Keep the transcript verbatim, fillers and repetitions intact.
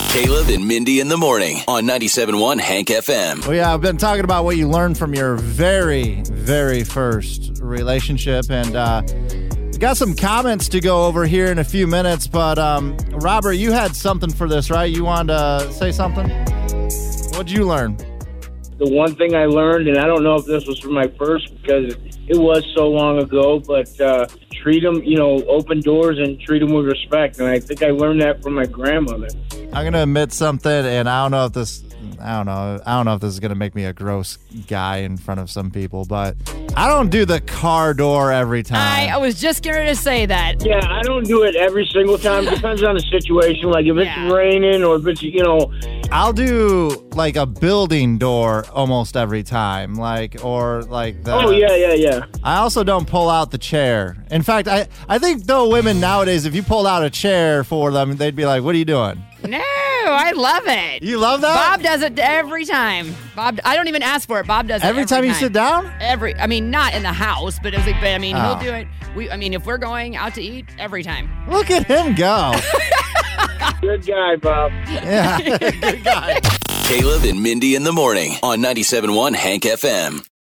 Caleb and Mindy in the morning on ninety-seven point one Hank F M. Well, yeah, I've been talking about what you learned from your very, very first relationship, and uh, got some comments to go over here in a few minutes, but um, Robert, you had something for this, right? You wanted to say something? What'd you learn? The one thing I learned, and I don't know if this was from my first because it was so long ago, but uh, treat them, you know, open doors and treat them with respect. And I think I learned that from my grandmother. I'm going to admit something, and I don't know if this, I don't know, I don't know if this is going to make me a gross guy in front of some people, but I don't do the car door every time. I, I was just going to say that. Yeah, I don't do it every single time. Depends on the situation. Like if it's Yeah. raining or if it's, you know. I'll do like a building door almost every time, like, or like the. Oh, yeah, yeah, yeah. I also don't pull out the chair. In fact, I, I think though women nowadays, if you pulled out a chair for them, they'd be like, what are you doing? No, I love it. You love that? Bob does it every time. Bob, I don't even ask for it. Bob does it Every every time you sit down? Every, I mean, not in the house, but it was like, but I mean, Oh. he'll do it. We, I mean, if we're going out to eat, every time. Look at him go. Good guy, Bob. Yeah, good guy. Caleb and Mindy in the morning on ninety-seven point one Hank F M.